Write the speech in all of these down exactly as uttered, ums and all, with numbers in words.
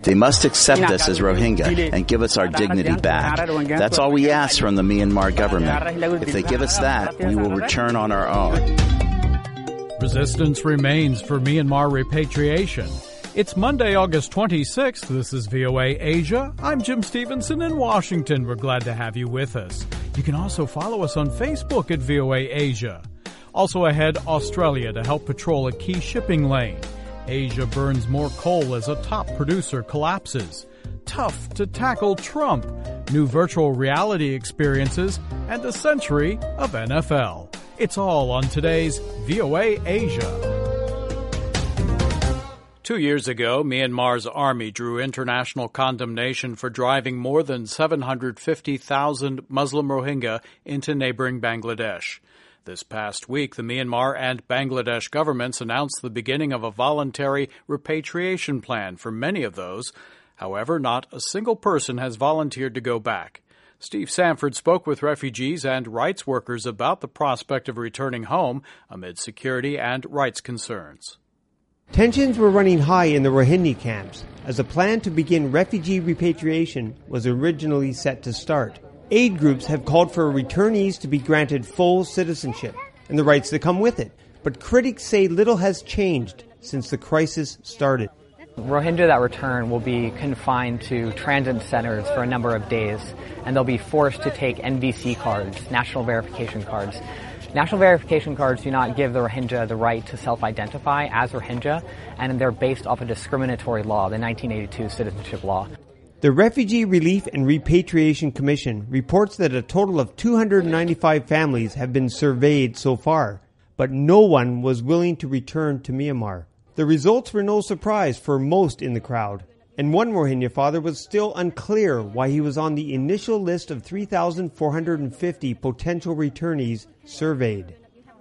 They must accept us as Rohingya and give us our dignity back. That's all we ask from the Myanmar government. If they give us that, we will return on our own. Resistance remains for Myanmar repatriation. It's Monday, August twenty-sixth. This is V O A Asia. I'm Jim Stevenson in Washington. We're glad to have you with us. You can also follow us on Facebook at V O A Asia. Also ahead, Australia to help patrol a key shipping lane. Asia burns more coal as a top producer collapses. Tough to tackle Trump. New virtual reality experiences and a century of N F L. It's all on today's V O A Asia. Two years ago, Myanmar's army drew international condemnation for driving more than seven hundred fifty thousand Muslim Rohingya into neighboring Bangladesh. This past week, the Myanmar and Bangladesh governments announced the beginning of a voluntary repatriation plan for many of those. However, not a single person has volunteered to go back. Steve Sanford spoke with refugees and rights workers about the prospect of returning home amid security and rights concerns. Tensions were running high in the Rohingya camps as a plan to begin refugee repatriation was originally set to start. Aid groups have called for returnees to be granted full citizenship and the rights that come with it. But critics say little has changed since the crisis started. Rohingya that return will be confined to transit centers for a number of days, and they'll be forced to take N V C cards, national verification cards. National verification cards do not give the Rohingya the right to self-identify as Rohingya, and they're based off a discriminatory law, the nineteen eighty-two citizenship law. The Refugee Relief and Repatriation Commission reports that a total of two hundred ninety-five families have been surveyed so far, but no one was willing to return to Myanmar. The results were no surprise for most in the crowd, and one Rohingya father was still unclear why he was on the initial list of three thousand four hundred fifty potential returnees surveyed.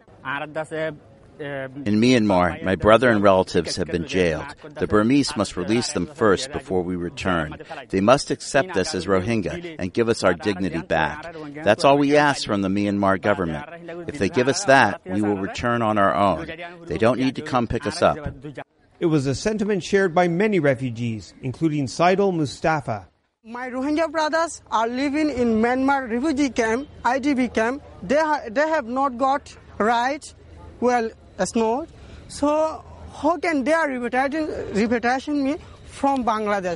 In Myanmar, my brother and relatives have been jailed. The Burmese must release them first before we return. They must accept us as Rohingya and give us our dignity back. That's all we ask from the Myanmar government. If they give us that, we will return on our own. They don't need to come pick us up. It was a sentiment shared by many refugees, including Saidul Mustafa. My Rohingya brothers are living in Myanmar refugee camp, I D B camp. They, ha- they have not got right, well, as not. So how can they repatriate, repatriate me from Bangladesh?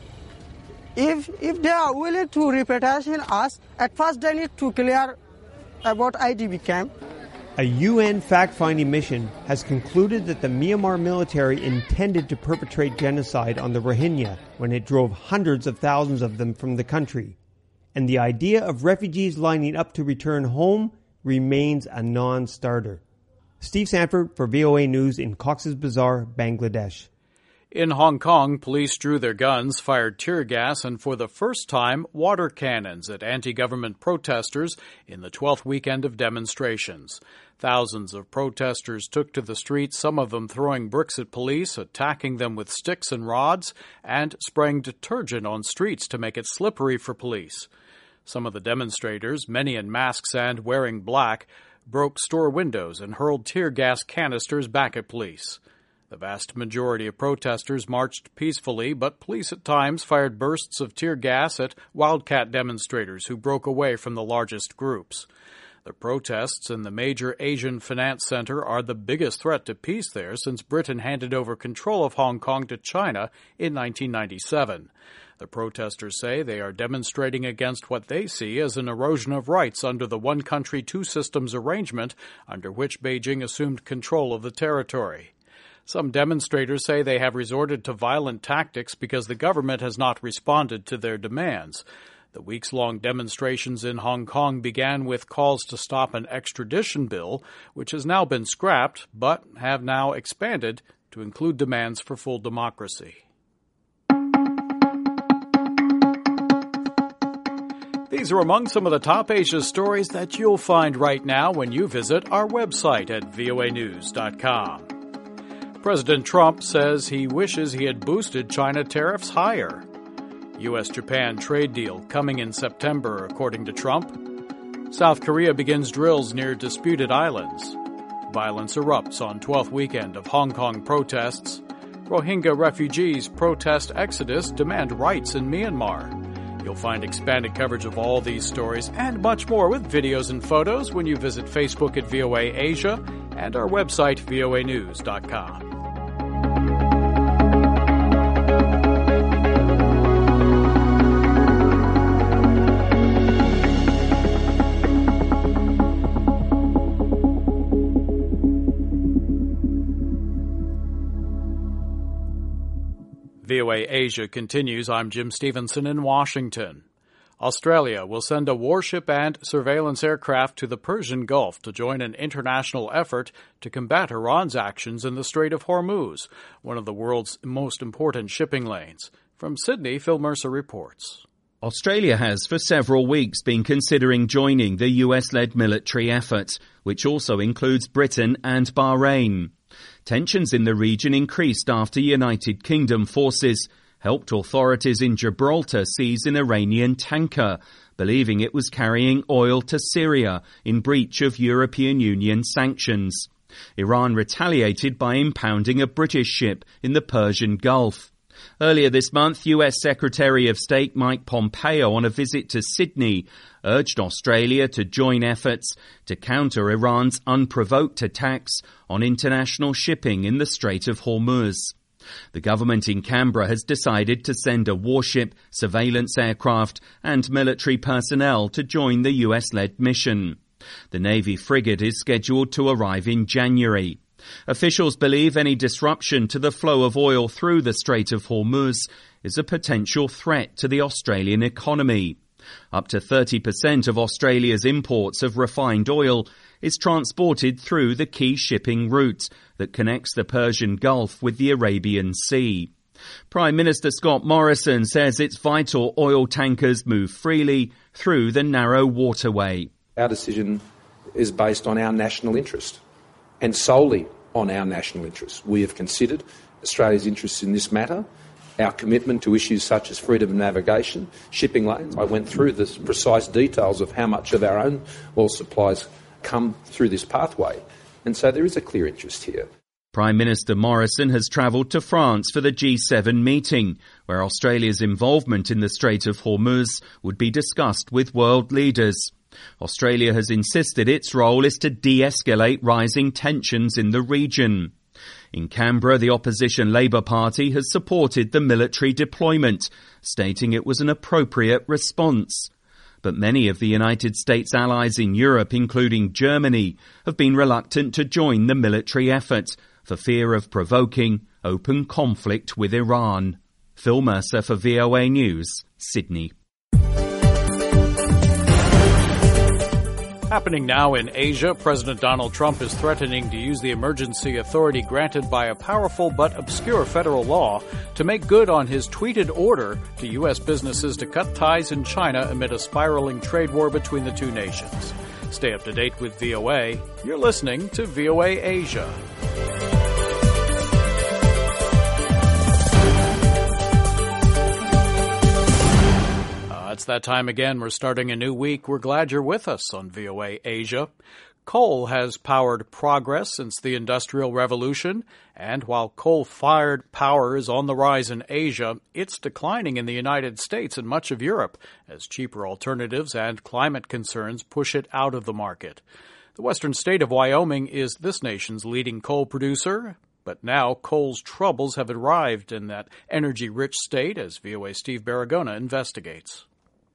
If if they are willing to repatriate us, at first they need to clear about I D B camp. A U N fact-finding mission has concluded that the Myanmar military intended to perpetrate genocide on the Rohingya when it drove hundreds of thousands of them from the country. And the idea of refugees lining up to return home remains a non-starter. Steve Sanford for V O A News in Cox's Bazar, Bangladesh. In Hong Kong, police drew their guns, fired tear gas, and for the first time, water cannons at anti-government protesters in the twelfth weekend of demonstrations. Thousands of protesters took to the streets, some of them throwing bricks at police, attacking them with sticks and rods, and spraying detergent on streets to make it slippery for police. Some of the demonstrators, many in masks and wearing black, broke store windows and hurled tear gas canisters back at police. The vast majority of protesters marched peacefully, but police at times fired bursts of tear gas at wildcat demonstrators who broke away from the largest groups. The protests in the major Asian finance center are the biggest threat to peace there since Britain handed over control of Hong Kong to China in nineteen ninety-seven. The protesters say they are demonstrating against what they see as an erosion of rights under the one country, two systems arrangement under which Beijing assumed control of the territory. Some demonstrators say they have resorted to violent tactics because the government has not responded to their demands. The weeks-long demonstrations in Hong Kong began with calls to stop an extradition bill, which has now been scrapped, but have now expanded to include demands for full democracy. These are among some of the top Asia stories that you'll find right now when you visit our website at V O A news dot com. President Trump says he wishes he had boosted China tariffs higher. U S Japan trade deal coming in September, according to Trump. South Korea begins drills near disputed islands. Violence erupts on twelfth weekend of Hong Kong protests. Rohingya refugees protest exodus, demand rights in Myanmar. You'll find expanded coverage of all these stories and much more with videos and photos when you visit Facebook at V O A Asia and our website, V O A news dot com. V O A Asia continues. I'm Jim Stevenson in Washington. Australia will send a warship and surveillance aircraft to the Persian Gulf to join an international effort to combat Iran's actions in the Strait of Hormuz, one of the world's most important shipping lanes. From Sydney, Phil Mercer reports. Australia has for several weeks been considering joining the U S-led military effort, which also includes Britain and Bahrain. Tensions in the region increased after United Kingdom forces helped authorities in Gibraltar seize an Iranian tanker, believing it was carrying oil to Syria in breach of European Union sanctions. Iran retaliated by impounding a British ship in the Persian Gulf. Earlier this month, U S Secretary of State Mike Pompeo, on a visit to Sydney, urged Australia to join efforts to counter Iran's unprovoked attacks on international shipping in the Strait of Hormuz. The government in Canberra has decided to send a warship, surveillance aircraft and military personnel to join the U S-led mission. The Navy frigate is scheduled to arrive in January. Officials believe any disruption to the flow of oil through the Strait of Hormuz is a potential threat to the Australian economy. Up to thirty percent of Australia's imports of refined oil is transported through the key shipping route that connects the Persian Gulf with the Arabian Sea. Prime Minister Scott Morrison says it's vital oil tankers move freely through the narrow waterway. Our decision is based on our national interest and solely on our national interest. We have considered Australia's interests in this matter, our commitment to issues such as freedom of navigation, shipping lanes. I went through the precise details of how much of our own oil supplies come through this pathway. And so there is a clear interest here. Prime Minister Morrison has travelled to France for the G seven meeting, where Australia's involvement in the Strait of Hormuz would be discussed with world leaders. Australia has insisted its role is to de-escalate rising tensions in the region. In Canberra, the opposition Labour Party has supported the military deployment, stating it was an appropriate response. But many of the United States allies in Europe, including Germany, have been reluctant to join the military effort for fear of provoking open conflict with Iran. Phil Mercer for V O A News, Sydney. Happening now in Asia, President Donald Trump is threatening to use the emergency authority granted by a powerful but obscure federal law to make good on his tweeted order to U S businesses to cut ties in China amid a spiraling trade war between the two nations. Stay up to date with V O A. You're listening to V O A Asia. It's that time again. We're starting a new week. We're glad you're with us on V O A Asia. Coal has powered progress since the Industrial Revolution, and while coal-fired power is on the rise in Asia, it's declining in the United States and much of Europe as cheaper alternatives and climate concerns push it out of the market. The western state of Wyoming is this nation's leading coal producer, but now coal's troubles have arrived in that energy-rich state as V O A's Steve Baragona investigates.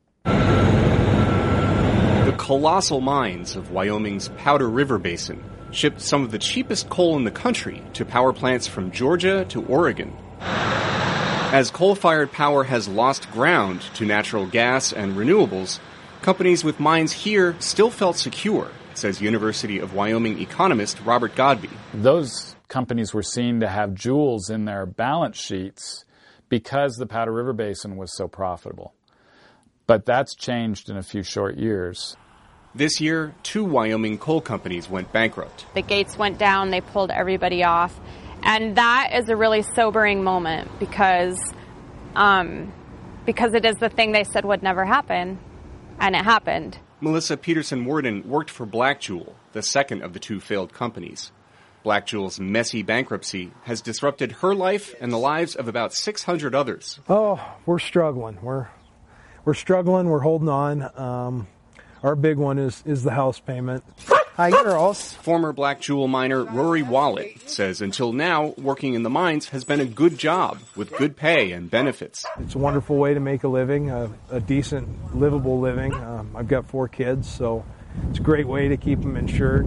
The colossal mines of Wyoming's Powder River Basin ship some of the cheapest coal in the country to power plants from Georgia to Oregon. As coal-fired power has lost ground to natural gas and renewables, companies with mines here still felt secure, says University of Wyoming economist Robert Godby. Those companies were seen to have jewels in their balance sheets because the Powder River Basin was so profitable. But that's changed in a few short years. This year, two Wyoming coal companies went bankrupt. The gates went down, they pulled everybody off. And that is a really sobering moment because, um, because it is the thing they said would never happen, and it happened. Melissa Peterson Worden worked for Black Jewel, the second of the two failed companies. Black Jewel's messy bankruptcy has disrupted her life and the lives of about six hundred others. Oh, we're struggling. We're we're struggling. We're holding on. Um, our big one is, is the house payment. Hi, girls. Former Black Jewel miner Rory Wallet says until now, working in the mines has been a good job with good pay and benefits. It's a wonderful way to make a living, a, a decent, livable living. Um, I've got four kids, so it's a great way to keep them insured,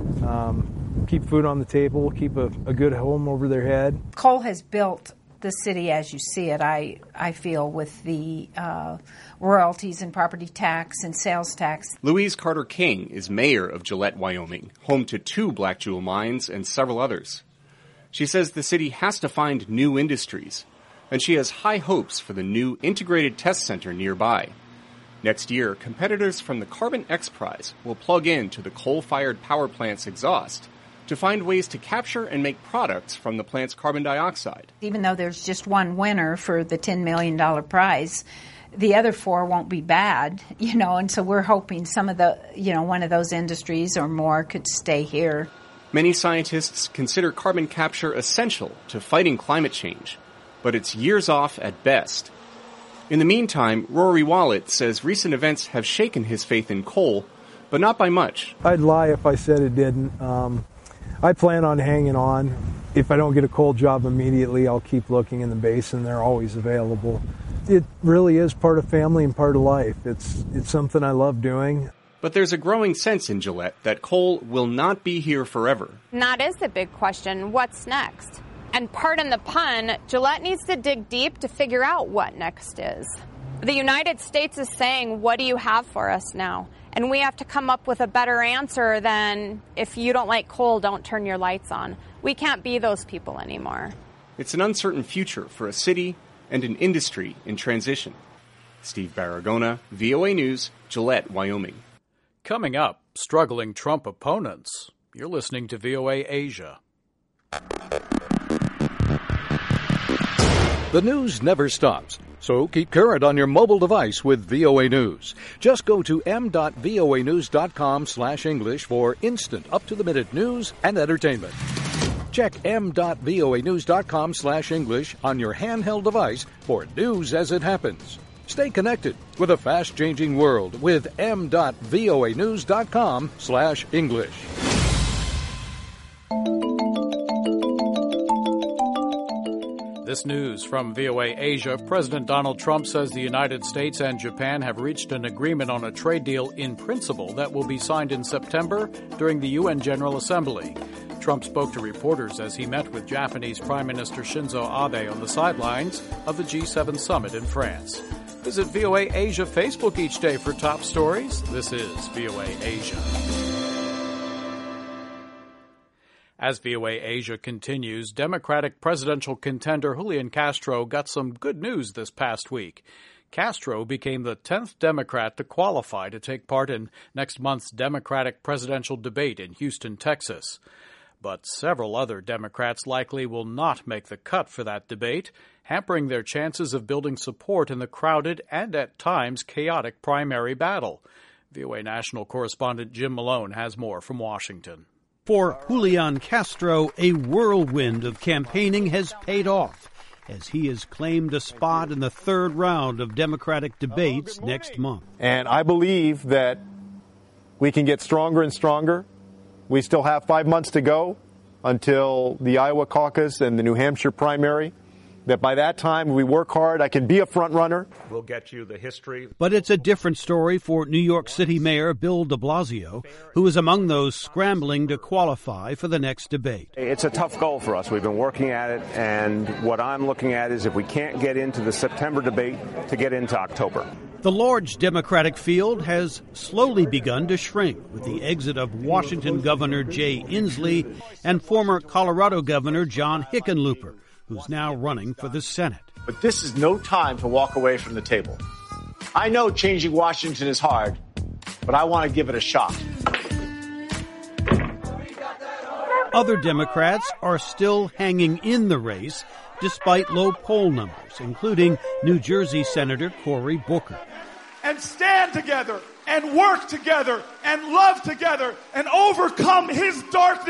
um, keep food on the table, keep a, a good home over their head. Coal has built the city as you see it, I, I feel, with the uh, royalties and property tax and sales tax. Louise Carter King is mayor of Gillette, Wyoming, home to two Black Jewel mines and several others. She says the city has to find new industries, and she has high hopes for the new integrated test center nearby. Next year, competitors from the Carbon X Prize will plug into the coal-fired power plant's exhaust to find ways to capture and make products from the plant's carbon dioxide. Even though there's just one winner for the ten million dollars prize, the other four won't be bad, you know, and so we're hoping some of the, you know, one of those industries or more could stay here. Many scientists consider carbon capture essential to fighting climate change, but it's years off at best. In the meantime, Rory Wallet says recent events have shaken his faith in coal, but not by much. I'd lie if I said it didn't. Um, I plan on hanging on. If I don't get a coal job immediately, I'll keep looking in the basin. They're always available. It really is part of family and part of life. It's it's something I love doing. But there's a growing sense in Gillette that coal will not be here forever. And that is the big question. What's next? And pardon the pun, Gillette needs to dig deep to figure out what next is. The United States is saying, what do you have for us now? And we have to come up with a better answer than, if you don't like coal, don't turn your lights on. We can't be those people anymore. It's an uncertain future for a city and an industry in transition. Steve Baragona, V O A News, Gillette, Wyoming. Coming up, struggling Trump opponents. You're listening to V O A Asia. The news never stops, so keep current on your mobile device with V O A News. Just go to m dot voa news dot com slash English for instant, up-to-the-minute news and entertainment. Check m dot voa news dot com slash English on your handheld device for news as it happens. Stay connected with a fast-changing world with m dot voa news dot com slash English. This news from V O A Asia. President Donald Trump says the United States and Japan have reached an agreement on a trade deal in principle that will be signed in September during the U N General Assembly. Trump spoke to reporters as he met with Japanese Prime Minister Shinzo Abe on the sidelines of the G seven summit in France. Visit V O A Asia Facebook each day for top stories. This is V O A Asia. As V O A Asia continues, Democratic presidential contender Julian Castro got some good news this past week. Castro became the tenth Democrat to qualify to take part in next month's Democratic presidential debate in Houston, Texas. But several other Democrats likely will not make the cut for that debate, hampering their chances of building support in the crowded and at times chaotic primary battle. V O A national correspondent Jim Malone has more from Washington. For Julian Castro, a whirlwind of campaigning has paid off as he has claimed a spot in the third round of Democratic debates oh, next month. And I believe that we can get stronger and stronger. We still have five months to go until the Iowa caucus and the New Hampshire primary. That by that time, we work hard, I can be a front runner. We'll get you the history. But it's a different story for New York City Mayor Bill de Blasio, who is among those scrambling to qualify for the next debate. It's a tough goal for us. We've been working at it, and what I'm looking at is if we can't get into the September debate, to get into October. The large Democratic field has slowly begun to shrink with the exit of Washington Governor Jay Inslee and former Colorado Governor John Hickenlooper, who's now running for the Senate. But this is no time to walk away from the table. I know changing Washington is hard, but I want to give it a shot. Other Democrats are still hanging in the race despite low poll numbers, including New Jersey Senator Cory Booker. And stand together and work together and love together and overcome his darkness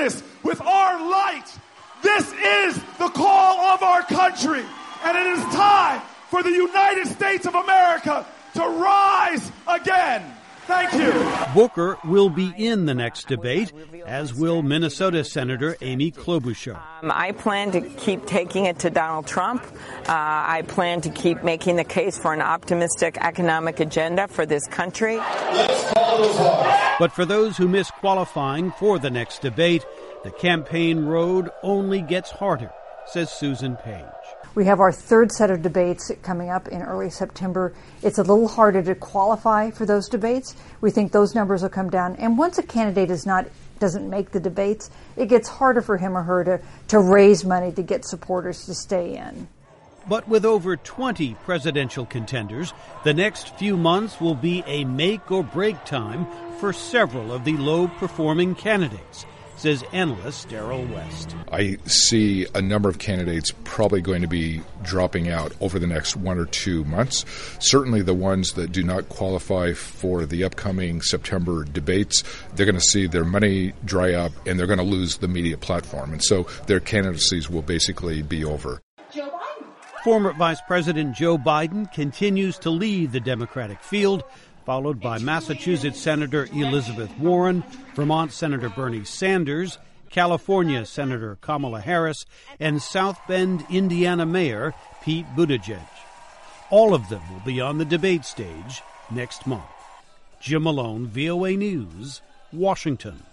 with our light. This is the call of our country, and it is time for the United States of America to rise again. Thank you. Booker will be in the next debate, as will Minnesota Senator Amy Klobuchar. Um, I plan to keep taking it to Donald Trump. Uh, I plan to keep making the case for an optimistic economic agenda for this country. But for those who miss qualifying for the next debate, the campaign road only gets harder, says Susan Page. We have our third set of debates coming up in early September. It's a little harder to qualify for those debates. We think those numbers will come down. And once a candidate is not doesn't make the debates, it gets harder for him or her to, to raise money to get supporters to stay in. But with over twenty presidential contenders, the next few months will be a make-or-break time for several of the low-performing candidates, says analyst Darrell West. I see a number of candidates probably going to be dropping out over the next one or two months. Certainly the ones that do not qualify for the upcoming September debates, they're going to see their money dry up and they're going to lose the media platform. And so their candidacies will basically be over. Former Vice President Joe Biden continues to lead the Democratic field, followed by Massachusetts Senator Elizabeth Warren, Vermont Senator Bernie Sanders, California Senator Kamala Harris, and South Bend, Indiana Mayor Pete Buttigieg. All of them will be on the debate stage next month. Jim Malone, V O A News, Washington.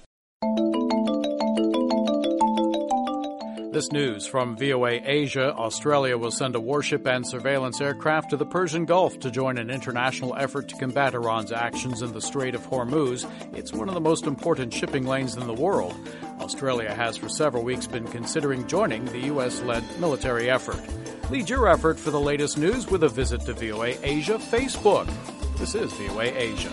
This news from V O A Asia. Australia will send a warship and surveillance aircraft to the Persian Gulf to join an international effort to combat Iran's actions in the Strait of Hormuz. It's one of the most important shipping lanes in the world. Australia has for several weeks been considering joining the U S-led military effort. Lead your effort for the latest news with a visit to V O A Asia Facebook. This is V O A Asia.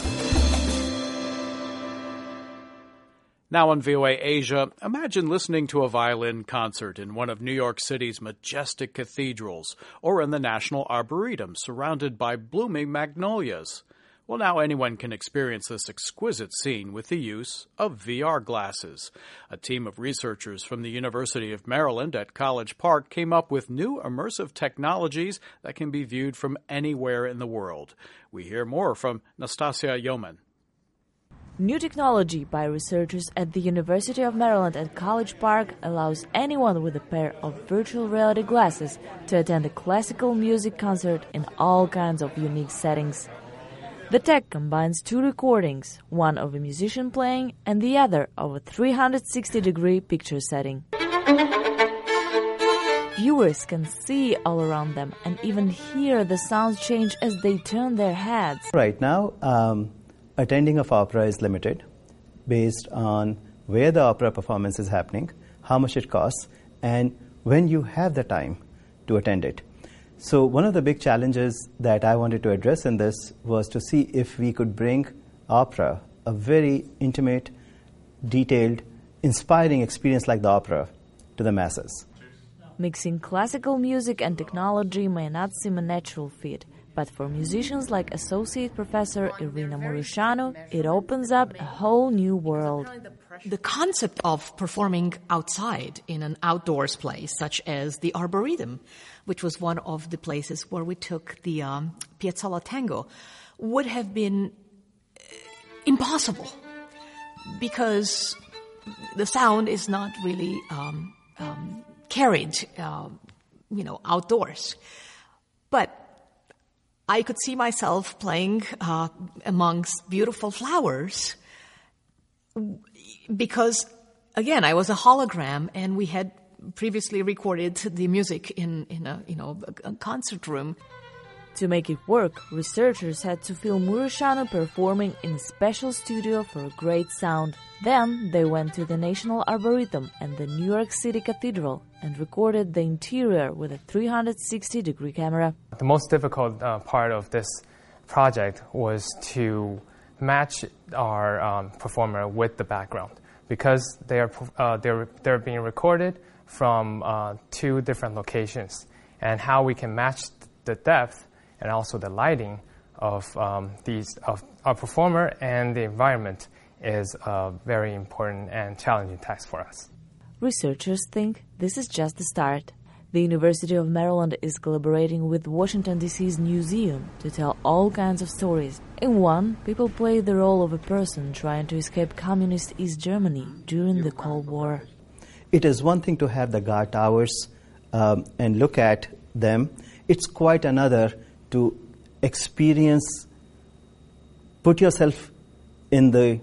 Now on V O A Asia, imagine listening to a violin concert in one of New York City's majestic cathedrals or in the National Arboretum surrounded by blooming magnolias. Well, now anyone can experience this exquisite scene with the use of V R glasses. A team of researchers from the University of Maryland at College Park came up with new immersive technologies that can be viewed from anywhere in the world. We hear more from Nastasia Yeoman. New technology by researchers at the University of Maryland at College Park allows anyone with a pair of virtual reality glasses to attend a classical music concert in all kinds of unique settings. The tech combines two recordings, one of a musician playing and the other of a three hundred sixty degree picture setting. Viewers can see all around them and even hear the sounds change as they turn their heads. Right now, um attending of opera is limited based on where the opera performance is happening, how much it costs, and when you have the time to attend it. So one of the big challenges that I wanted to address in this was to see if we could bring opera, a very intimate, detailed, inspiring experience like the opera, to the masses. Mixing classical music and technology may not seem a natural fit, but for musicians like Associate Professor Irina Mureșanu, it opens up a whole new world. The concept of performing outside in an outdoors place, such as the Arboretum, which was one of the places where we took the um, Piazzolla Tango, would have been impossible because the sound is not really um, um, carried, uh, you know, outdoors. But I could see myself playing uh, amongst beautiful flowers because, again, I was a hologram and we had previously recorded the music in, in a, you know, a concert room. To make it work, researchers had to film Mureșanu performing in a special studio for a great sound. Then they went to the National Arboretum and the New York City Cathedral and recorded the interior with a three hundred sixty degree camera. The most difficult uh, part of this project was to match our um, performer with the background because they are uh, they're they're being recorded from uh, two different locations, and how we can match the depth and also the lighting of um, these of our performer and the environment is a very important and challenging task for us. researchers think this is just the start. The University of Maryland is collaborating with Washington, D C's museum to tell all kinds of stories. In one, people play the role of a person trying to escape communist East Germany during the Cold War. It is one thing to have the guard towers um, and look at them. It's quite another to experience, put yourself in the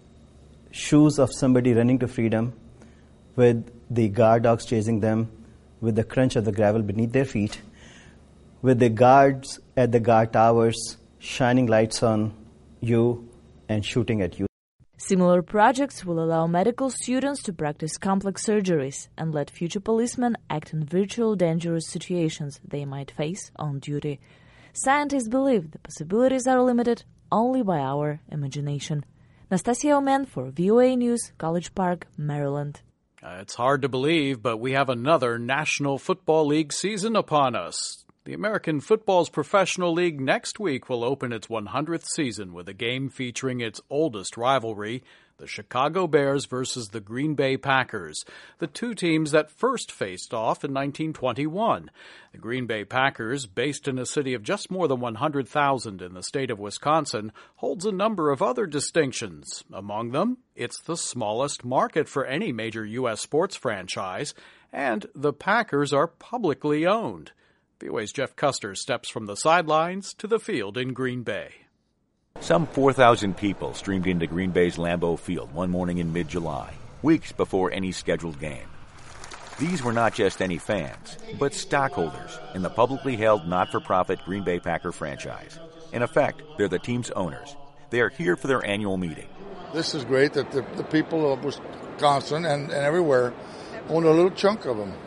shoes of somebody running to freedom with the guard dogs chasing them, with the crunch of the gravel beneath their feet, with the guards at the guard towers shining lights on you and shooting at you. Similar projects will allow medical students to practice complex surgeries and let future policemen act in virtual dangerous situations they might face on duty. Scientists believe the possibilities are limited only by our imagination. Nastasia Omen for V O A News, College Park, Maryland. Uh, it's hard to believe, but we have another National Football League season upon us. The American Football's Professional League next week will open its one hundredth season with a game featuring its oldest rivalry, the Chicago Bears versus the Green Bay Packers, the two teams that first faced off in nineteen twenty-one. The Green Bay Packers, based in a city of just more than one hundred thousand in the state of Wisconsin, holds a number of other distinctions. Among them, it's the smallest market for any major U S sports franchise, and the Packers are publicly owned. V O A's Jeff Custer steps from the sidelines to the field in Green Bay. Some four thousand people streamed into Green Bay's Lambeau Field one morning in mid-July, weeks before any scheduled game. These were not just any fans, but stockholders in the publicly held not-for-profit Green Bay Packer franchise. In effect, they're the team's owners. They are here for their annual meeting. This is great that the, the people of Wisconsin and, and everywhere own a little chunk of them.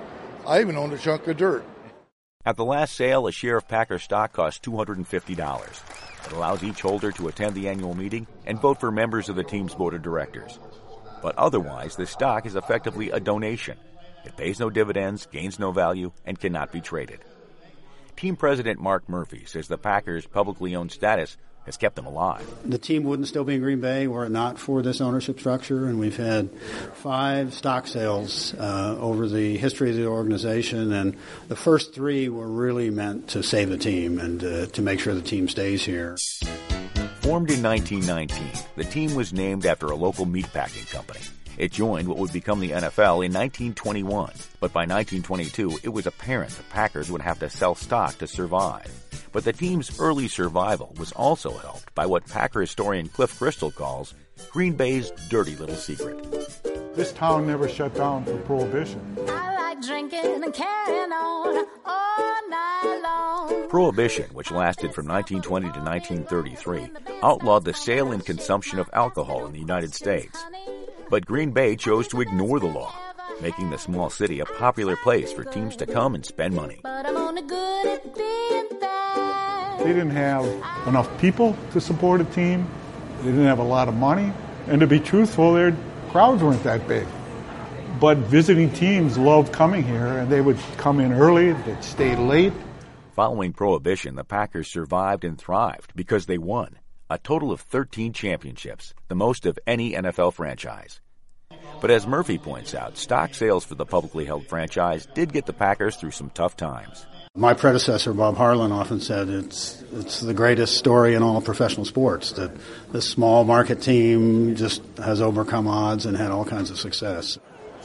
I even own a chunk of dirt. At the last sale, a share of Packer stock costs two hundred fifty dollars. It allows each holder to attend the annual meeting and vote for members of the team's board of directors. But otherwise, the stock is effectively a donation. It pays no dividends, gains no value, and cannot be traded. Team president Mark Murphy says the Packers' publicly owned status has kept them alive. The team wouldn't still be in Green Bay were it not for this ownership structure, and we've had five stock sales uh, over the history of the organization, and the first three were really meant to save the team and uh, to make sure the team stays here. Formed in nineteen nineteen, the team was named after a local meatpacking company. It joined what would become the N F L in nineteen twenty-one, but by nineteen twenty-two, it was apparent the Packers would have to sell stock to survive. But the team's early survival was also helped by what Packer historian Cliff Bristol calls Green Bay's dirty little secret. This town never shut down for Prohibition. I like drinking and carrying on all night long. Prohibition, which lasted from nineteen twenty to nineteen thirty-three, outlawed the sale and consumption of alcohol in the United States. But Green Bay chose to ignore the law, making the small city a popular place for teams to come and spend money. But I'm only good at being bad. They didn't have enough people to support a team. They didn't have a lot of money. And to be truthful, their crowds weren't that big. But visiting teams loved coming here, and they would come in early, they'd stay late. Following Prohibition, the Packers survived and thrived because they won a total of thirteen championships, the most of any N F L franchise. But as Murphy points out, stock sales for the publicly held franchise did get the Packers through some tough times. My predecessor, Bob Harlan, often said it's it's the greatest story in all professional sports, that this small market team just has overcome odds and had all kinds of success.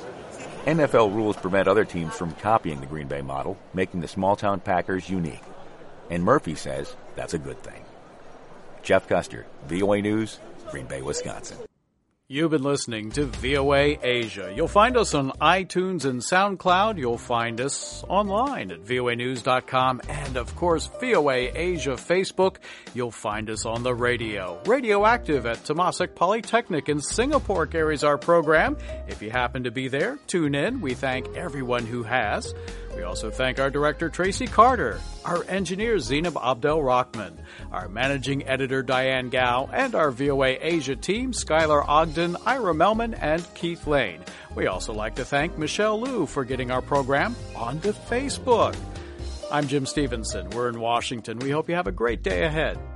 N F L rules prevent other teams from copying the Green Bay model, making the small-town Packers unique. And Murphy says that's a good thing. Jeff Custer, V O A News, Green Bay, Wisconsin. You've been listening to V O A Asia. You'll find us on iTunes and SoundCloud. You'll find us online at V O A news dot com. And, of course, V O A Asia Facebook. You'll find us on the radio. Radioactive at Temasek Polytechnic in Singapore carries our program. If you happen to be there, tune in. We thank everyone who has. We also thank our director, Tracy Carter, our engineer, Zainab Abdel-Rahman, our managing editor, Diane Gao, and our V O A Asia team, Skylar Ogden, Ira Melman, and Keith Lane. We also like to thank Michelle Liu for getting our program onto Facebook. I'm Jim Stevenson. We're in Washington. We hope you have a great day ahead.